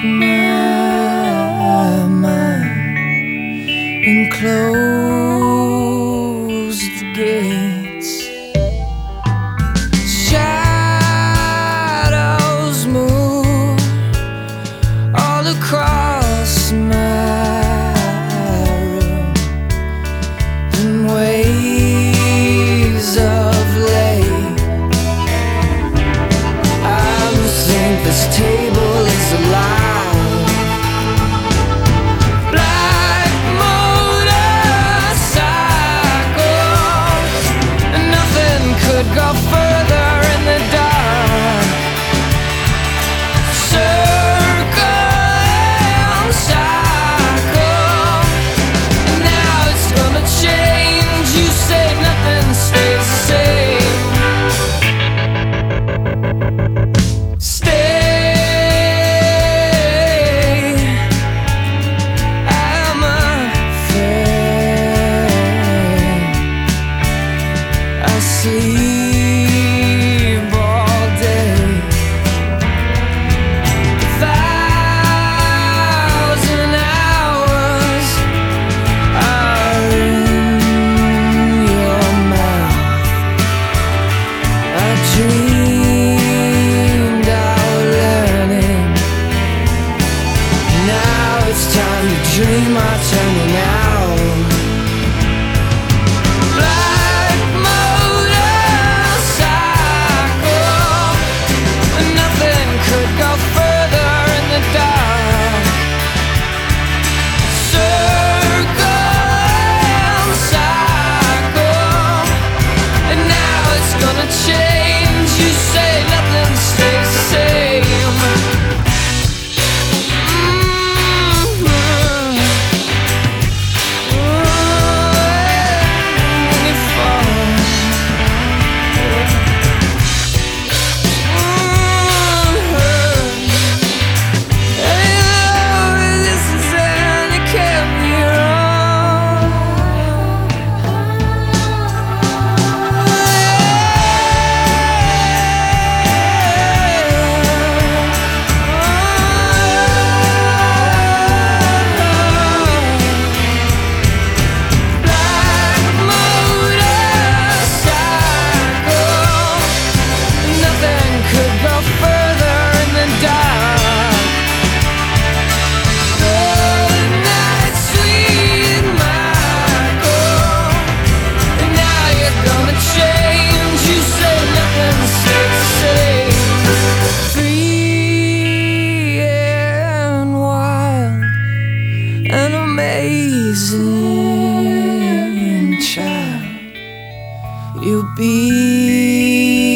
my mind and close the gates. Shadows move all across my room in waves of late. I think this table is alive. Black motorcycles, and nothing could go further in the dark. Circle and cycle, and now it's gonna change. You say nothing stays the same. Sleep all day. 1,000 hours are in your mouth. I dreamed out learning. Now it's time to dream our turning out. An amazing child you'll be.